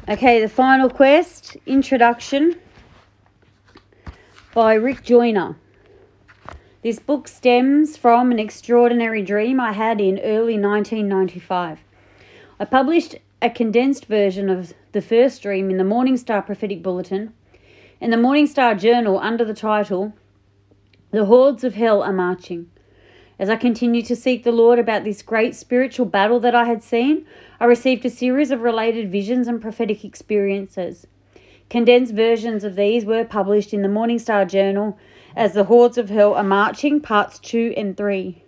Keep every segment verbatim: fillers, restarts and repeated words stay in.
Okay, The Final Quest, Introduction by Rick Joyner. This book stems from an extraordinary dream I had in early nineteen ninety-five. I published a condensed version of the first dream in the Morning Star Prophetic Bulletin and the Morning Star Journal under the title, The Hordes of Hell Are Marching. As I continued to seek the Lord about this great spiritual battle that I had seen, I received a series of related visions and prophetic experiences. Condensed versions of these were published in the Morning Star Journal as The Hordes of Hell Are Marching, Parts two and three.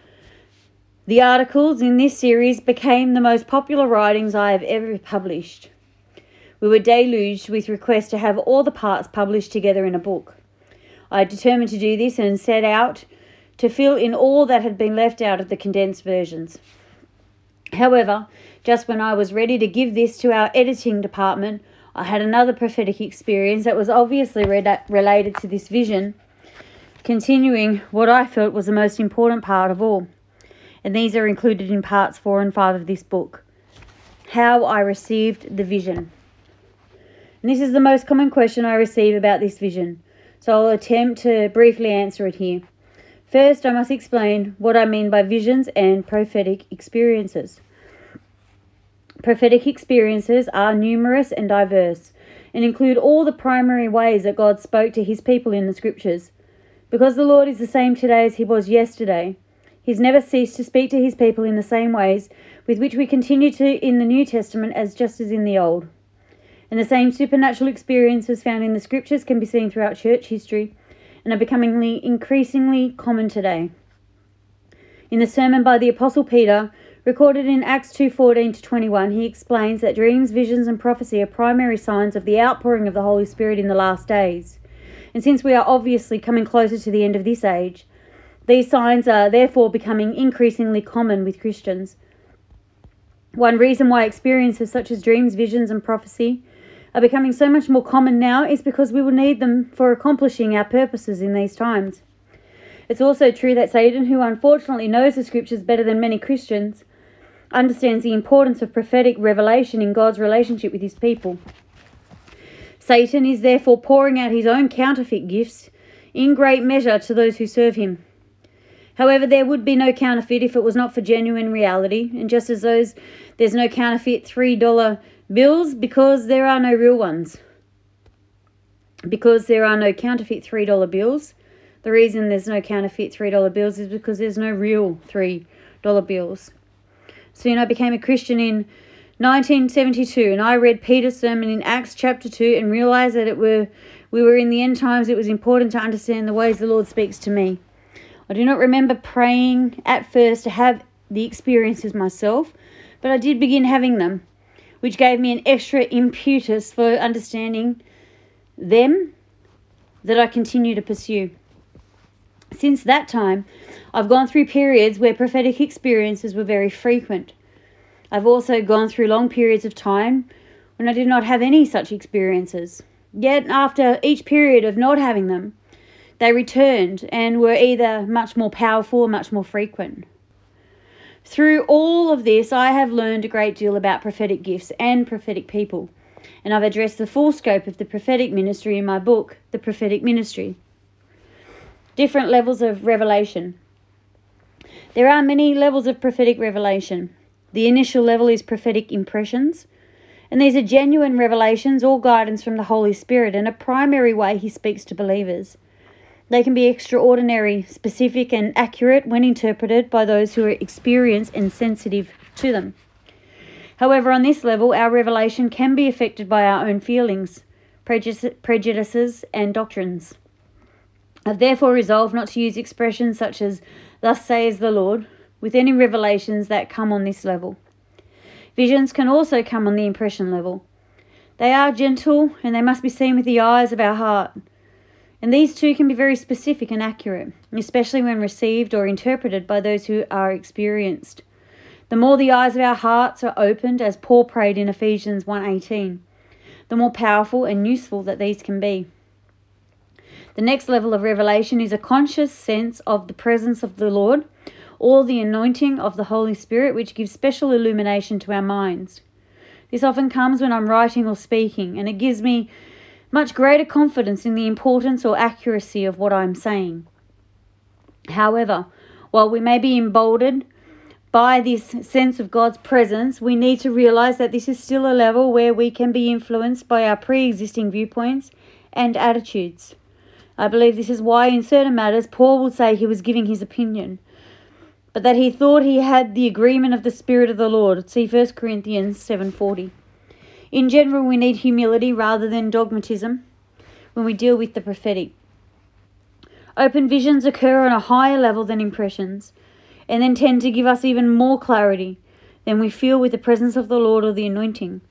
The articles in this series became the most popular writings I have ever published. We were deluged with requests to have all the parts published together in a book. I determined to do this and set out to fill in all that had been left out of the condensed versions. However, just when I was ready to give this to our editing department, I had another prophetic experience that was obviously re- related to this vision, continuing what I felt was the most important part of all. And these are included in parts four and five of this book. How I received the vision. And this is the most common question I receive about this vision, so I'll attempt to briefly answer it here. First, I must explain what I mean by visions and prophetic experiences. Prophetic experiences are numerous and diverse and include all the primary ways that God spoke to his people in the scriptures. Because the Lord is the same today as he was yesterday, he's never ceased to speak to his people in the same ways with which we continue to in the New Testament as just as in the Old. And the same supernatural experiences found in the scriptures can be seen throughout church history and are becoming increasingly common today. In the sermon by the Apostle Peter, recorded in Acts two fourteen to twenty-one, he explains that dreams, visions and prophecy are primary signs of the outpouring of the Holy Spirit in the last days. And since we are obviously coming closer to the end of this age, these signs are therefore becoming increasingly common with Christians. One reason why experiences such as dreams, visions and prophecy are becoming so much more common now is because we will need them for accomplishing our purposes in these times. It's also true that Satan, who unfortunately knows the scriptures better than many Christians, understands the importance of prophetic revelation in God's relationship with his people. Satan is therefore pouring out his own counterfeit gifts in great measure to those who serve him. However, there would be no counterfeit if it was not for genuine reality, and just as those, there's no counterfeit three dollar bills because there are no real ones. Because there are no counterfeit three dollar bills, the reason there's no counterfeit three dollar bills is because there's no real three dollar bills. Soon I became a Christian in nineteen seventy-two, and I read Peter's sermon in Acts chapter two and realized that it were we were in the end times. It was important to understand the ways the Lord speaks to me. I do not remember praying at first to have the experiences myself, but I did begin having them, which gave me an extra impetus for understanding them that I continue to pursue. Since that time, I've gone through periods where prophetic experiences were very frequent. I've also gone through long periods of time when I did not have any such experiences. Yet after each period of not having them, they returned and were either much more powerful or much more frequent. Through all of this, I have learned a great deal about prophetic gifts and prophetic people, and I've addressed the full scope of the prophetic ministry in my book, The Prophetic Ministry. Different levels of revelation. There are many levels of prophetic revelation. The initial level is prophetic impressions, and these are genuine revelations or guidance from the Holy Spirit and a primary way he speaks to believers. They can be extraordinary, specific and accurate when interpreted by those who are experienced and sensitive to them. However, on this level, our revelation can be affected by our own feelings, prejudices and doctrines. I've therefore resolved not to use expressions such as, "Thus says the Lord," with any revelations that come on this level. Visions can also come on the impression level. They are gentle and they must be seen with the eyes of our heart. And these too can be very specific and accurate, especially when received or interpreted by those who are experienced. The more the eyes of our hearts are opened, as Paul prayed in Ephesians one eighteen, the more powerful and useful that these can be. The next level of revelation is a conscious sense of the presence of the Lord or the anointing of the Holy Spirit, which gives special illumination to our minds. This often comes when I'm writing or speaking, and it gives me much greater confidence in the importance or accuracy of what I'm saying. However, while we may be emboldened by this sense of God's presence, we need to realize that this is still a level where we can be influenced by our pre-existing viewpoints and attitudes. I believe this is why in certain matters Paul would say he was giving his opinion, but that he thought he had the agreement of the Spirit of the Lord. See First Corinthians seven forty. In general, we need humility rather than dogmatism when we deal with the prophetic. Open visions occur on a higher level than impressions, and then tend to give us even more clarity than we feel with the presence of the Lord or the anointing.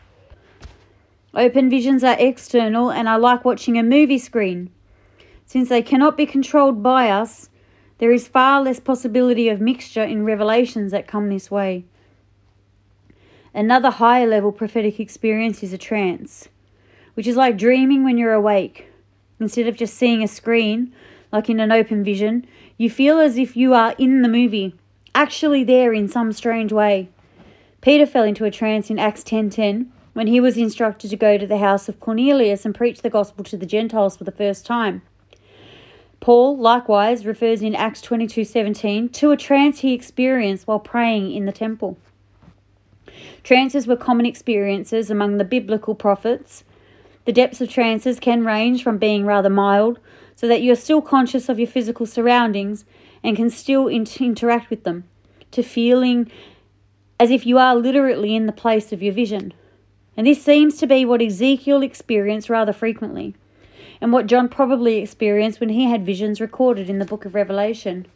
Open visions are external and are like watching a movie screen. Since they cannot be controlled by us, there is far less possibility of mixture in revelations that come this way. Another higher level prophetic experience is a trance, which is like dreaming when you're awake. Instead of just seeing a screen, like in an open vision, you feel as if you are in the movie, actually there in some strange way. Peter fell into a trance in Acts ten ten when he was instructed to go to the house of Cornelius and preach the gospel to the Gentiles for the first time. Paul, likewise, refers in Acts twenty-two seventeen to a trance he experienced while praying in the temple. Trances were common experiences among the biblical prophets. The depths of trances can range from being rather mild, so that you are still conscious of your physical surroundings and can still inter- interact with them, to feeling as if you are literally in the place of your vision. And this seems to be what Ezekiel experienced rather frequently, and what John probably experienced when he had visions recorded in the book of Revelation.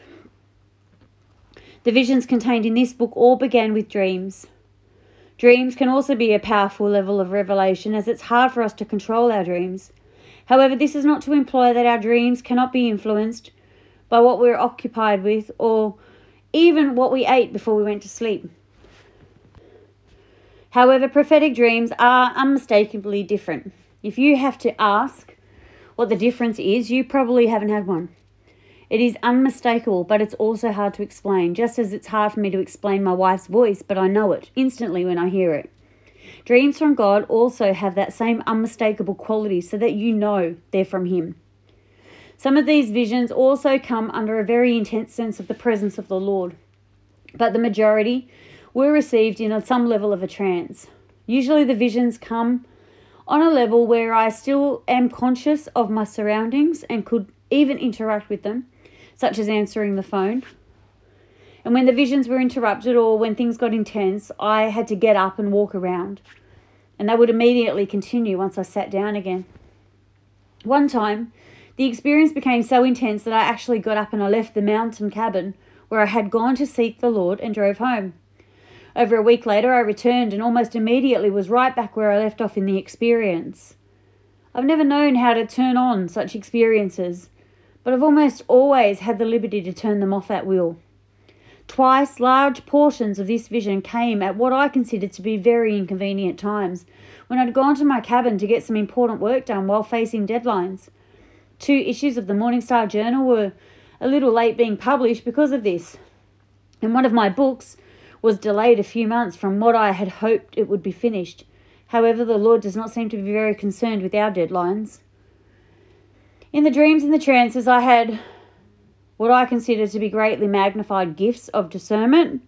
The visions contained in this book all began with dreams. Dreams can also be a powerful level of revelation, as it's hard for us to control our dreams. However, this is not to imply that our dreams cannot be influenced by what we're occupied with or even what we ate before we went to sleep. However, prophetic dreams are unmistakably different. If you have to ask what the difference is, you probably haven't had one. It is unmistakable, but it's also hard to explain, just as it's hard for me to explain my wife's voice, but I know it instantly when I hear it. Dreams from God also have that same unmistakable quality, so that you know they're from Him. Some of these visions also come under a very intense sense of the presence of the Lord, but the majority were received in some level of a trance. Usually the visions come on a level where I still am conscious of my surroundings and could even interact with them, such as answering the phone. And when the visions were interrupted or when things got intense, I had to get up and walk around. And they would immediately continue once I sat down again. One time, the experience became so intense that I actually got up and I left the mountain cabin where I had gone to seek the Lord and drove home. Over a week later, I returned and almost immediately was right back where I left off in the experience. I've never known how to turn on such experiences, but I've almost always had the liberty to turn them off at will. Twice, large portions of this vision came at what I considered to be very inconvenient times, when I'd gone to my cabin to get some important work done while facing deadlines. Two issues of the Morning Star Journal were a little late being published because of this, and one of my books was delayed a few months from what I had hoped it would be finished. However, the Lord does not seem to be very concerned with our deadlines. In the dreams and the trances, I had what I consider to be greatly magnified gifts of discernment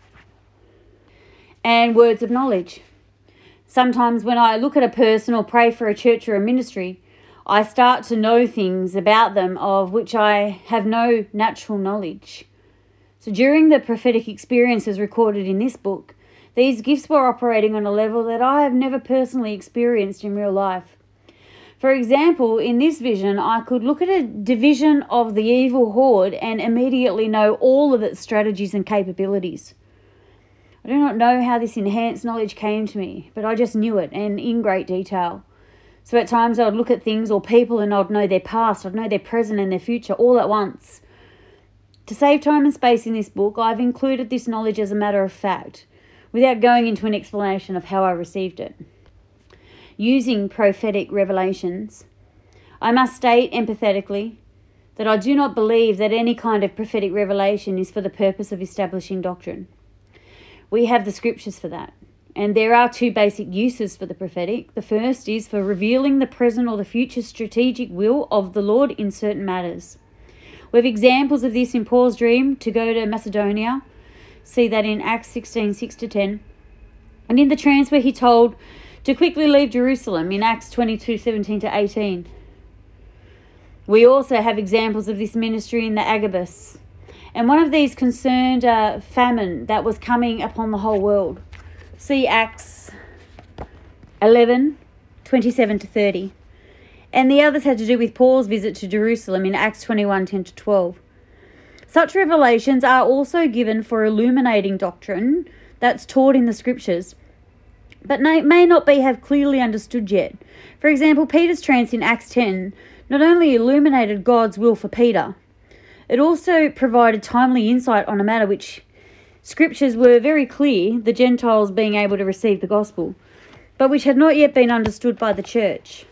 and words of knowledge. Sometimes when I look at a person or pray for a church or a ministry, I start to know things about them of which I have no natural knowledge. So during the prophetic experiences recorded in this book, these gifts were operating on a level that I have never personally experienced in real life. For example, in this vision, I could look at a division of the evil horde and immediately know all of its strategies and capabilities. I do not know how this enhanced knowledge came to me, but I just knew it, and in great detail. So at times I would look at things or people and I'd know their past, I'd know their present and their future all at once. To save time and space in this book, I've included this knowledge as a matter of fact, without going into an explanation of how I received it. Using prophetic revelations, I must state empathetically that I do not believe that any kind of prophetic revelation is for the purpose of establishing doctrine. We have the scriptures for that. And there are two basic uses for the prophetic. The first is for revealing the present or the future strategic will of the Lord in certain matters. We have examples of this in Paul's dream to go to Macedonia. See that in Acts sixteen, six to ten. And in the trance where he told to quickly leave Jerusalem in Acts twenty-two, seventeen to eighteen. We also have examples of this ministry in the Agabus. And one of these concerned a famine that was coming upon the whole world. See Acts eleven, twenty-seven to thirty. And the others had to do with Paul's visit to Jerusalem in Acts twenty-one, ten to twelve. Such revelations are also given for illuminating doctrine that's taught in the scriptures, but may not be have clearly understood yet. For example, Peter's trance in Acts ten not only illuminated God's will for Peter, it also provided timely insight on a matter which scriptures were very clear, the Gentiles being able to receive the gospel, but which had not yet been understood by the church.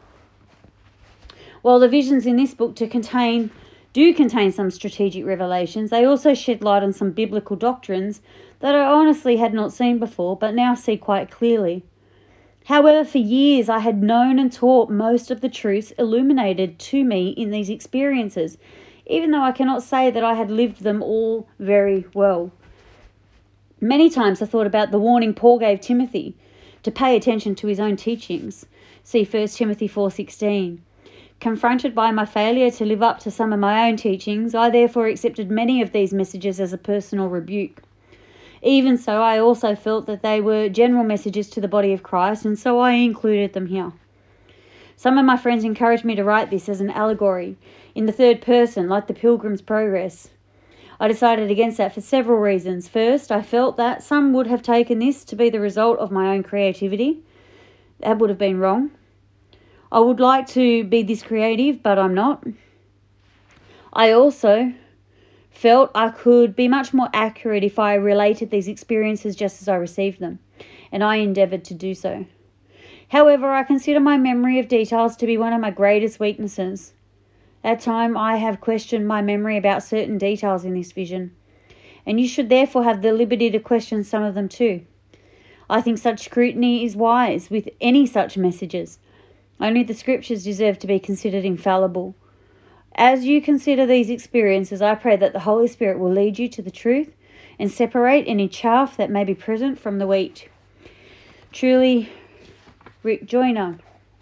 While the visions in this book to contain do contain some strategic revelations, they also shed light on some biblical doctrines that I honestly had not seen before, but now see quite clearly. However, for years I had known and taught most of the truths illuminated to me in these experiences, even though I cannot say that I had lived them all very well. Many times I thought about the warning Paul gave Timothy to pay attention to his own teachings. See First Timothy four sixteen. Confronted by my failure to live up to some of my own teachings, I therefore accepted many of these messages as a personal rebuke. Even so, I also felt that they were general messages to the body of Christ, and so I included them here. Some of my friends encouraged me to write this as an allegory, in the third person, like the Pilgrim's Progress. I decided against that for several reasons. First, I felt that some would have taken this to be the result of my own creativity. That would have been wrong. I would like to be this creative, but I'm not. I also felt I could be much more accurate if I related these experiences just as I received them, and I endeavoured to do so. However, I consider my memory of details to be one of my greatest weaknesses. At times, I have questioned my memory about certain details in this vision, and you should therefore have the liberty to question some of them too. I think such scrutiny is wise with any such messages. Only the scriptures deserve to be considered infallible. As you consider these experiences, I pray that the Holy Spirit will lead you to the truth and separate any chaff that may be present from the wheat. Truly, Rick Joyner.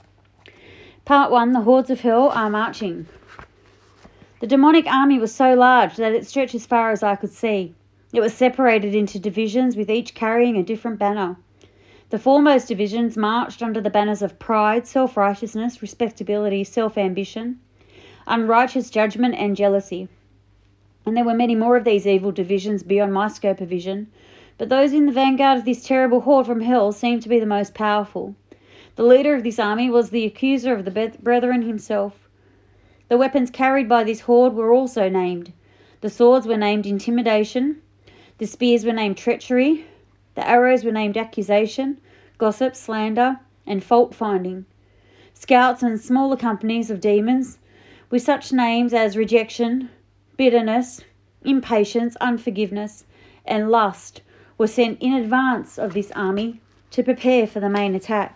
Part one, the hordes of hell are marching. The demonic army was so large that it stretched as far as I could see. It was separated into divisions, with each carrying a different banner. The foremost divisions marched under the banners of pride, self-righteousness, respectability, self-ambition, unrighteous judgment, and jealousy. And there were many more of these evil divisions beyond my scope of vision, but those in the vanguard of this terrible horde from hell seemed to be the most powerful. The leader of this army was the accuser of the brethren himself. The weapons carried by this horde were also named. The swords were named intimidation, the spears were named treachery, the arrows were named accusation, gossip, slander, and fault-finding. Scouts and smaller companies of demons, with such names as rejection, bitterness, impatience, unforgiveness, and lust, were sent in advance of this army to prepare for the main attack.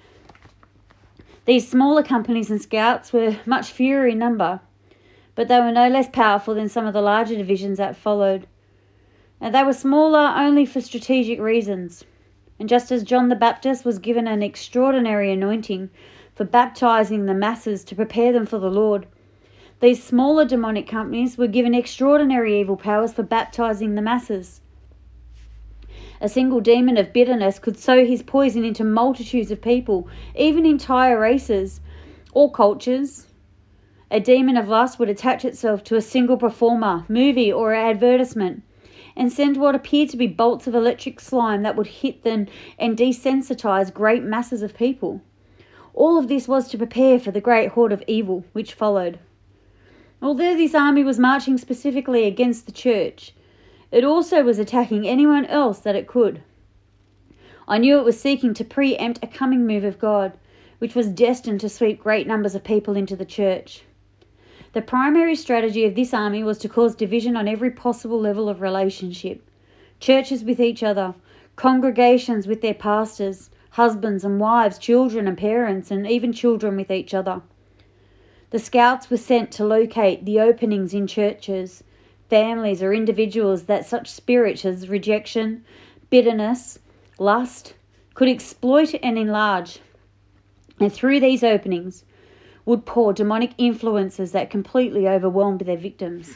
These smaller companies and scouts were much fewer in number, but they were no less powerful than some of the larger divisions that followed. And they were smaller only for strategic reasons. And just as John the Baptist was given an extraordinary anointing for baptizing the masses to prepare them for the Lord, these smaller demonic companies were given extraordinary evil powers for baptizing the masses. A single demon of bitterness could sow his poison into multitudes of people, even entire races or cultures. A demon of lust would attach itself to a single performer, movie, or advertisement, and send what appeared to be bolts of electric slime that would hit them and desensitize great masses of people. All of this was to prepare for the great horde of evil which followed. Although this army was marching specifically against the church, it also was attacking anyone else that it could. I knew it was seeking to preempt a coming move of God, which was destined to sweep great numbers of people into the church. The primary strategy of this army was to cause division on every possible level of relationship. Churches with each other, congregations with their pastors, husbands and wives, children and parents, and even children with each other. The scouts were sent to locate the openings in churches, families, or individuals that such spirits as rejection, bitterness, lust could exploit and enlarge. And through these openings would pour demonic influences that completely overwhelmed their victims.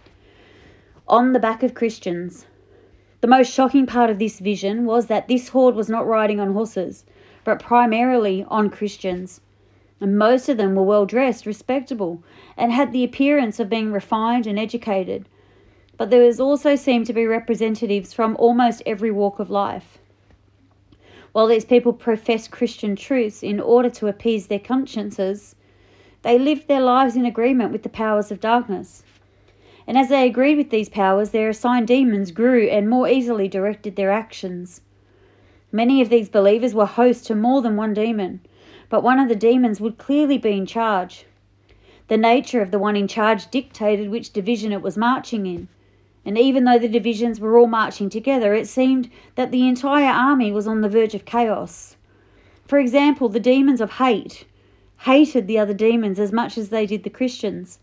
On the back of Christians. The most shocking part of this vision was that this horde was not riding on horses, but primarily on Christians. And most of them were well dressed, respectable, and had the appearance of being refined and educated. But there was also seemed to be representatives from almost every walk of life. While these people professed Christian truths in order to appease their consciences, they lived their lives in agreement with the powers of darkness. And as they agreed with these powers, their assigned demons grew and more easily directed their actions. Many of these believers were hosts to more than one demon, but one of the demons would clearly be in charge. The nature of the one in charge dictated which division it was marching in. And even though the divisions were all marching together, it seemed that the entire army was on the verge of chaos. For example, the demons of hate hated the other demons as much as they did the Christians.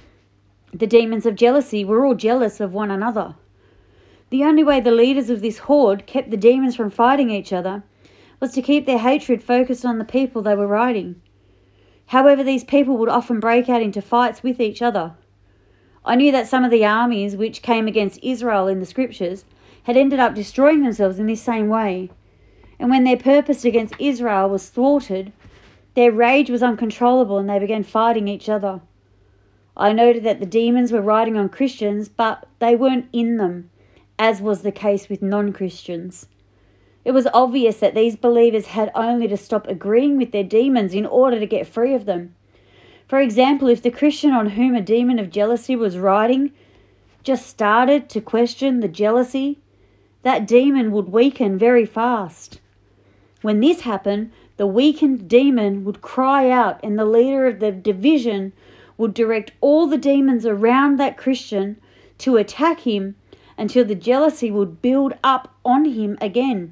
The demons of jealousy were all jealous of one another. The only way the leaders of this horde kept the demons from fighting each other was to keep their hatred focused on the people they were riding. However, these people would often break out into fights with each other. I knew that some of the armies which came against Israel in the scriptures had ended up destroying themselves in this same way. And when their purpose against Israel was thwarted, their rage was uncontrollable and they began fighting each other. I noted that the demons were riding on Christians, but they weren't in them, as was the case with non-Christians. It was obvious that these believers had only to stop agreeing with their demons in order to get free of them. For example, if the Christian on whom a demon of jealousy was riding just started to question the jealousy, that demon would weaken very fast. When this happened, the weakened demon would cry out, and the leader of the division would direct all the demons around that Christian to attack him until the jealousy would build up on him again.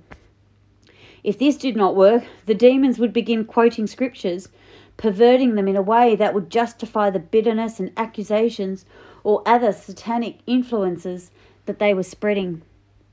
If this did not work, the demons would begin quoting scriptures, perverting them in a way that would justify the bitterness and accusations or other satanic influences that they were spreading.